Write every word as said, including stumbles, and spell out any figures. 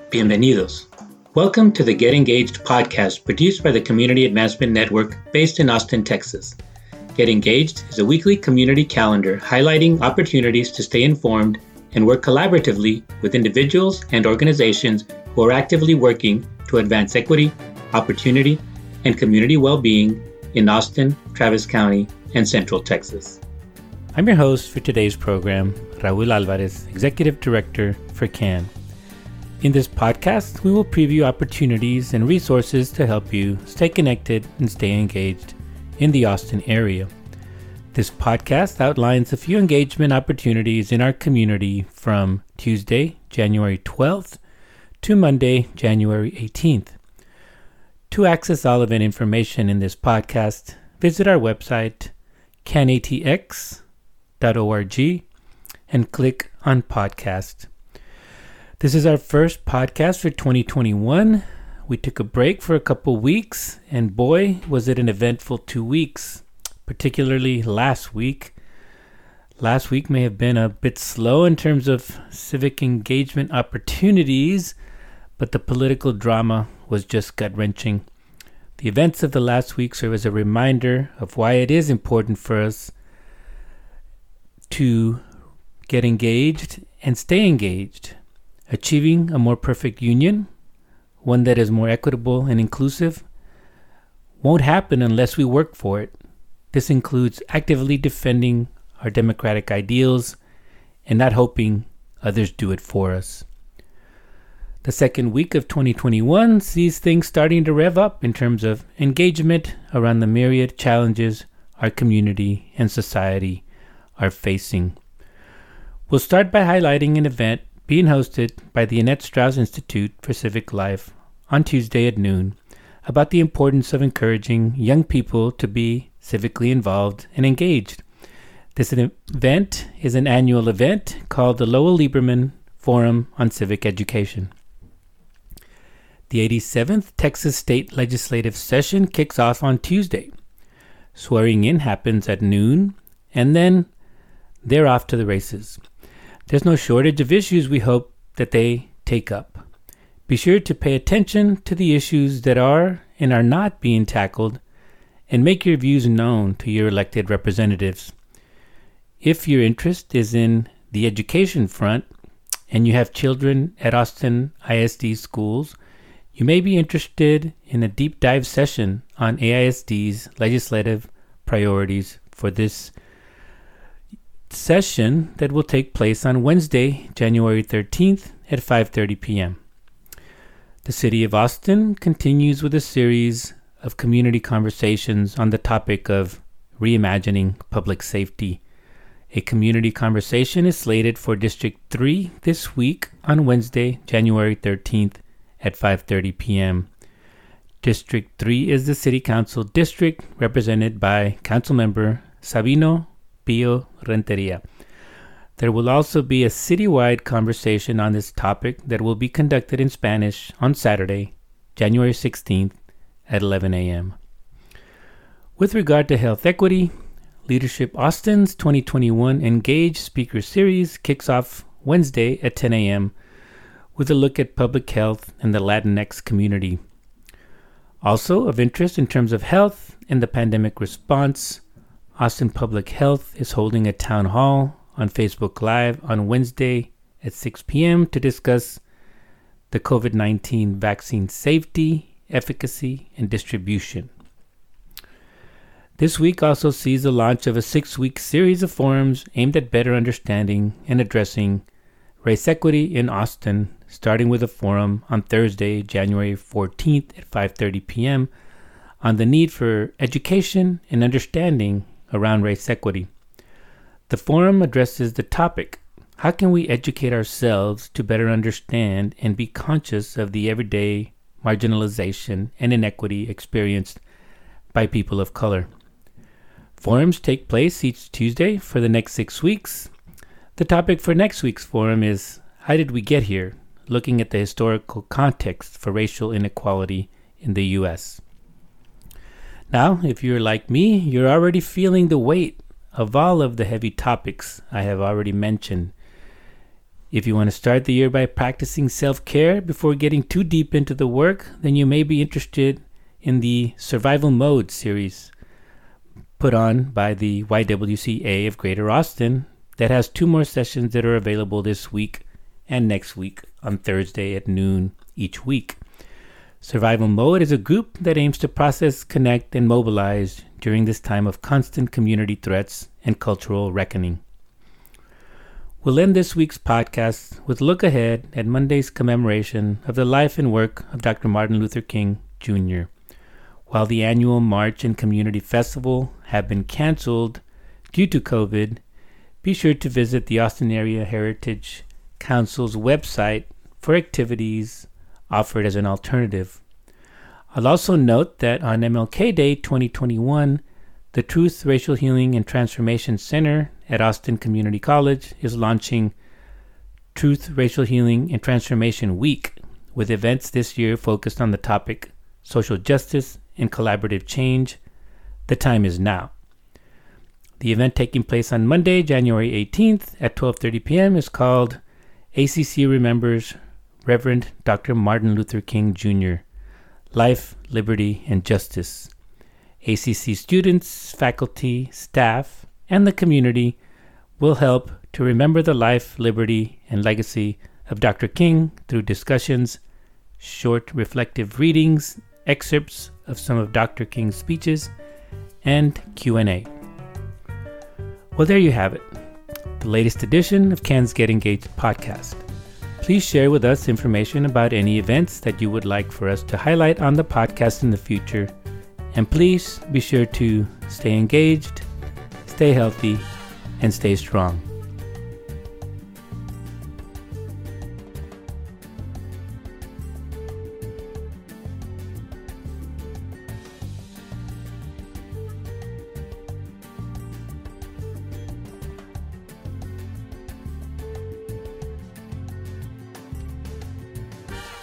Bienvenidos. Welcome to the Get Engaged podcast produced by the Community Advancement Network based in Austin, Texas. Get Engaged is a weekly community calendar highlighting opportunities to stay informed and work collaboratively with individuals and organizations who are actively working to advance equity, opportunity, and community well-being in Austin, Travis County, and Central Texas. I'm your host for today's program, Raul Alvarez, Executive Director for C A N. In this podcast, we will preview opportunities and resources to help you stay connected and stay engaged in the Austin area. This podcast outlines a few engagement opportunities in our community from Tuesday, January twelfth to Monday, January eighteenth. To access all event information in this podcast, visit our website, can a t x dot org, and click on podcast. This is our first podcast for twenty twenty-one. We took a break for a couple weeks, and boy, was it an eventful two weeks, particularly last week. Last week may have been a bit slow in terms of civic engagement opportunities, but the political drama was just gut-wrenching. The events of the last week serve as a reminder of why it is important for us to get engaged and stay engaged. Achieving a more perfect union, one that is more equitable and inclusive, won't happen unless we work for it. This includes actively defending our democratic ideals and not hoping others do it for us. The second week of twenty twenty-one sees things starting to rev up in terms of engagement around the myriad challenges our community and society are facing. We'll start by highlighting an event being hosted by the Annette Strauss Institute for Civic Life on Tuesday at noon about the importance of encouraging young people to be civically involved and engaged. This event is an annual event called the Lowell Lieberman Forum on Civic Education. The eighty-seventh Texas State Legislative Session kicks off on Tuesday. Swearing in happens at noon, and then they're off to the races. There's no shortage of issues we hope that they take up. Be sure to pay attention to the issues that are and are not being tackled and make your views known to your elected representatives. If your interest is in the education front and you have children at Austin I S D schools, you may be interested in a deep dive session on A I S D's legislative priorities for this session that will take place on Wednesday, January thirteenth at five thirty p.m. The City of Austin continues with a series of community conversations on the topic of reimagining public safety. A community conversation is slated for District three this week on Wednesday, January thirteenth at five thirty p.m. District three is the City Council district represented by Councilmember Sabino Pio Renteria. There will also be a citywide conversation on this topic that will be conducted in Spanish on Saturday, January sixteenth at eleven a.m. With regard to health equity, Leadership Austin's twenty twenty-one Engage Speaker Series kicks off Wednesday at ten a.m. with a look at public health and the Latinx community. Also of interest in terms of health and the pandemic response, Austin Public Health is holding a town hall on Facebook Live on Wednesday at six p.m. to discuss the covid nineteen vaccine safety, efficacy, and distribution. This week also sees the launch of a six-week series of forums aimed at better understanding and addressing race equity in Austin, starting with a forum on Thursday, January fourteenth at five thirty p.m. on the need for education and understanding around race equity. The forum addresses the topic, how can we educate ourselves to better understand and be conscious of the everyday marginalization and inequity experienced by people of color. Forums take place each Tuesday for the next six weeks. The topic for next week's forum is, how did we get here? Looking at the historical context for racial inequality in the U S Now, if you're like me, you're already feeling the weight of all of the heavy topics I have already mentioned. If you want to start the year by practicing self-care before getting too deep into the work, then you may be interested in the Survival Mode series put on by the Y W C A of Greater Austin that has two more sessions that are available this week and next week on Thursday at noon each week. Survival Mode is a group that aims to process, connect, and mobilize during this time of constant community threats and cultural reckoning. We'll end this week's podcast with a look ahead at Monday's commemoration of the life and work of Doctor Martin Luther King Junior While the annual March and Community Festival have been canceled due to COVID, be sure to visit the Austin Area Heritage Council's website for activities offered as an alternative. I'll also note that on M L K Day twenty twenty-one, the Truth, Racial Healing, and Transformation Center at Austin Community College is launching Truth, Racial Healing, and Transformation Week, with events this year focused on the topic social justice and collaborative change. The time is now. The event taking place on Monday, January eighteenth at twelve thirty p.m. is called A C C Remembers Reverend Doctor Martin Luther King Junior Life, Liberty, and Justice. A C C students, faculty, staff, and the community will help to remember the life, liberty, and legacy of Doctor King through discussions, short reflective readings, excerpts of some of Doctor King's speeches, and Q and A. Well, there you have it, the latest edition of Ken's Get Engaged podcast. Please share with us information about any events that you would like for us to highlight on the podcast in the future. And please be sure to stay engaged, stay healthy, and stay strong.